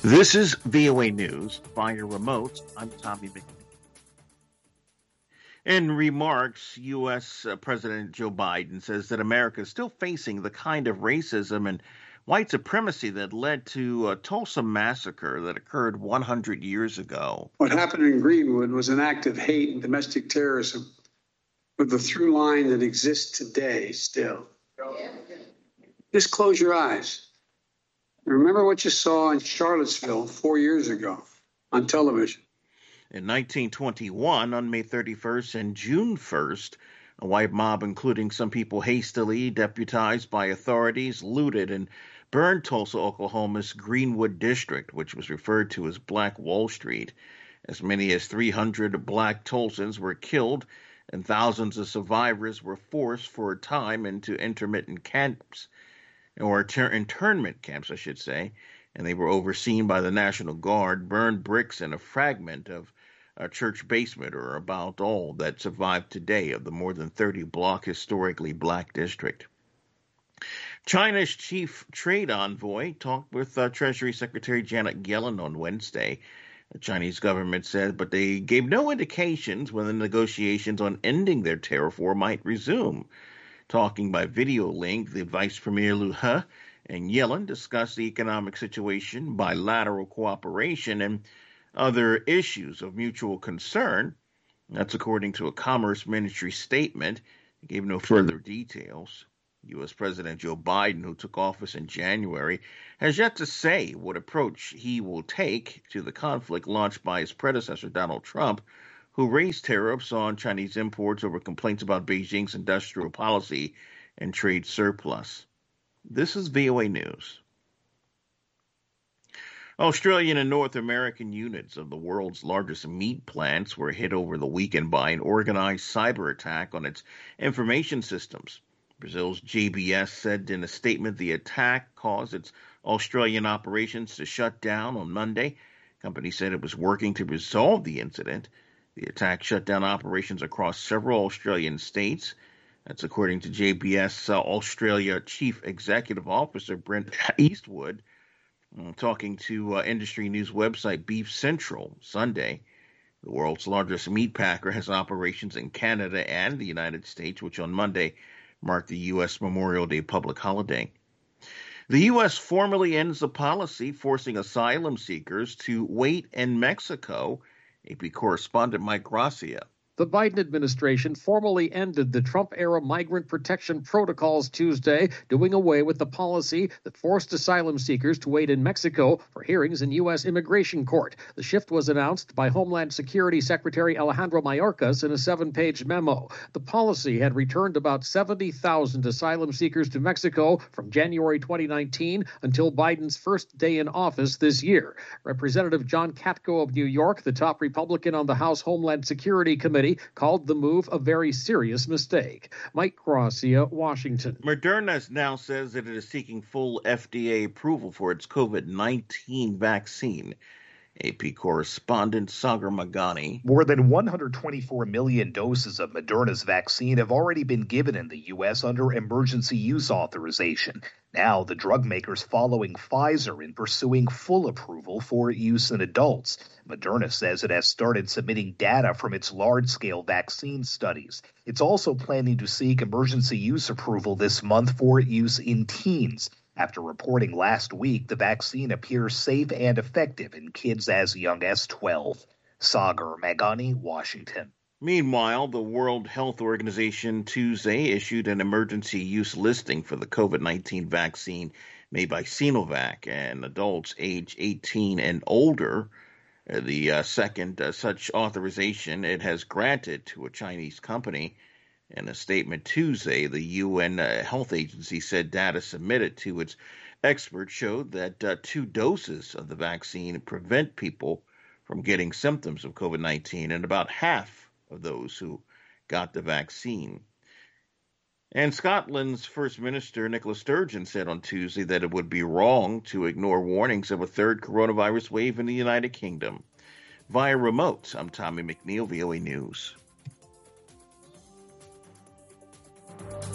This is VOA News via remote. I'm Tommy McNeil. In remarks, U.S. President Joe Biden says that America is still facing the kind of racism and white supremacy that led to a Tulsa massacre that occurred 100 years ago. What happened in Greenwood was an act of hate and domestic terrorism with the through line that exists today still. Just close your eyes. Remember what you saw in Charlottesville 4 years ago on television. In 1921, on May 31st and June 1st, a white mob, including some people hastily deputized by authorities, looted and burned Tulsa, Oklahoma's Greenwood district, which was referred to as Black Wall Street. As many as 300 black Tulsans were killed, and thousands of survivors were forced for a time into internment camps, I should say, and they were overseen by the National Guard. Burned bricks and a fragment of a church basement are about all that survived today of the more than 30-block historically black district. China's chief trade envoy talked with Treasury Secretary Janet Yellen on Wednesday. The Chinese government said, but they gave no indications when the negotiations on ending their tariff war might resume. Talking by video link, the Vice Premier Liu He and Yellen discussed the economic situation, bilateral cooperation, and other issues of mutual concern. That's according to a Commerce Ministry statement. It gave no further details. U.S. President Joe Biden, who took office in January, has yet to say what approach he will take to the conflict launched by his predecessor, Donald Trump, who raised tariffs on Chinese imports over complaints about Beijing's industrial policy and trade surplus. This is VOA News. Australian and North American units of the world's largest meat plants were hit over the weekend by an organized cyber attack on its information systems. Brazil's JBS said in a statement the attack caused its Australian operations to shut down on Monday. The company said it was working to resolve the incident. The attack shut down operations across several Australian states. That's according to JBS Australia Chief Executive Officer Brent Eastwood, talking to industry news website Beef Central Sunday. The world's largest meat packer has operations in Canada and the United States, which on Monday marked the U.S. Memorial Day public holiday. The U.S. formally ends the policy forcing asylum seekers to wait in Mexico. AP correspondent Mike Gracia. The Biden administration formally ended the Trump-era migrant protection protocols Tuesday, doing away with the policy that forced asylum seekers to wait in Mexico for hearings in U.S. immigration court. The shift was announced by Homeland Security Secretary Alejandro Mayorkas in a 7-page memo. The policy had returned about 70,000 asylum seekers to Mexico from January 2019 until Biden's first day in office this year. Representative John Katko of New York, the top Republican on the House Homeland Security Committee, called the move a very serious mistake. Mike Gracia, Washington. Moderna now says that it is seeking full FDA approval for its COVID-19 vaccine. AP correspondent Sagar Magani. More than 124 million doses of Moderna's vaccine have already been given in the U.S. under emergency use authorization. Now, the drug maker's following Pfizer in pursuing full approval for use in adults. Moderna says it has started submitting data from its large-scale vaccine studies. It's also planning to seek emergency use approval this month for use in teens. After reporting last week, the vaccine appears safe and effective in kids as young as 12. Sagar Magani, Washington. Meanwhile, the World Health Organization Tuesday issued an emergency use listing for the COVID-19 vaccine made by Sinovac and adults age 18 and older. The second such authorization it has granted to a Chinese company. In a statement Tuesday, the UN Health Agency said data submitted to its experts showed that 2 doses of the vaccine prevent people from getting symptoms of COVID-19, and about half of those who got the vaccine. And Scotland's First Minister Nicola Sturgeon said on Tuesday that it would be wrong to ignore warnings of a third coronavirus wave in the United Kingdom. Via remote, I'm Tommy McNeil, VOA News.